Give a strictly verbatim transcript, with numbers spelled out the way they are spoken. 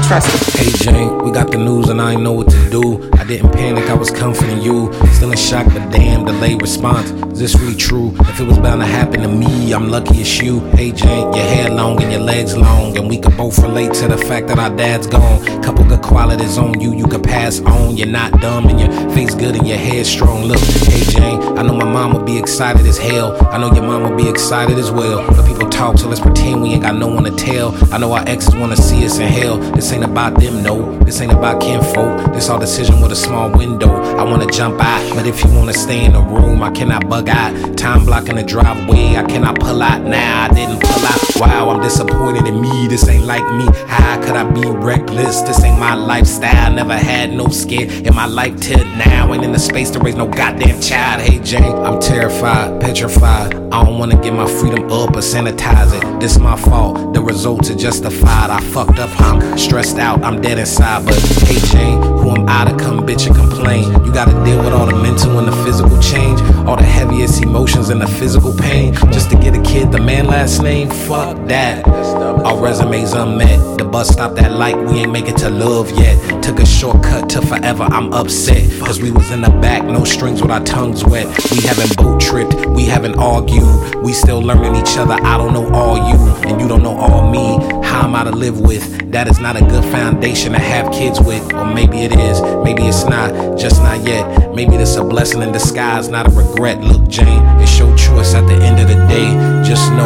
trust me. Hey Jane, we got the news and I ain't know what to do. I didn't panic, I was comforting you. Still in shock, but damn, delayed response. Is this really true? If it was bound to happen to me, I'm lucky it's you. Hey Jane, your hair long and your legs long, and we could both relate to the fact that our dad's gone. Couple good qualities on you, you could pass on. You're not dumb and your face good and your hair strong. Look, hey Jane, I know my mom will be excited as hell. I know your mom will be excited as well. But people talk, so let's pretend we ain't got no one to tell. I know our exes wanna see us in hell. This ain't about them, no. This ain't about kinfolk. This our decision with a small window. I wanna jump out, but if you wanna stay in the room, I cannot bug out. Time blocking the driveway, I cannot pull out now. I didn't pull out. Wow, I'm disappointed in me. This ain't like me. How could I be reckless? This ain't my lifestyle. Never had no scare in my life till now. Ain't in the space to raise no goddamn child. Hey Jane, I'm terrified, petrified. I don't wanna give my freedom up or sanitize it. This my fault. The results are justified. I fucked up, I'm stressed out. I'm dead inside. But hey Jane, who am I to come bitch and complain? You gotta deal with all the mental and the physical change, all the heaviest emotions and the physical pain, just to get a kid the man last name. Fuck that. Our resumes unmet. The bus stopped at light, we ain't make it to love yet. Took a shortcut to forever, I'm upset. Cause we was in the back, no strings with our tongues wet. We haven't boat tripped, we haven't argued. We still learning each other, I don't know all you, and you don't know all me. How am I to live with? That is not a good foundation to have kids with. Or maybe it is, maybe it's not, just not yet. Maybe this a blessing in disguise, not a regret. Look Jane, it's your choice at the end of the day. Just know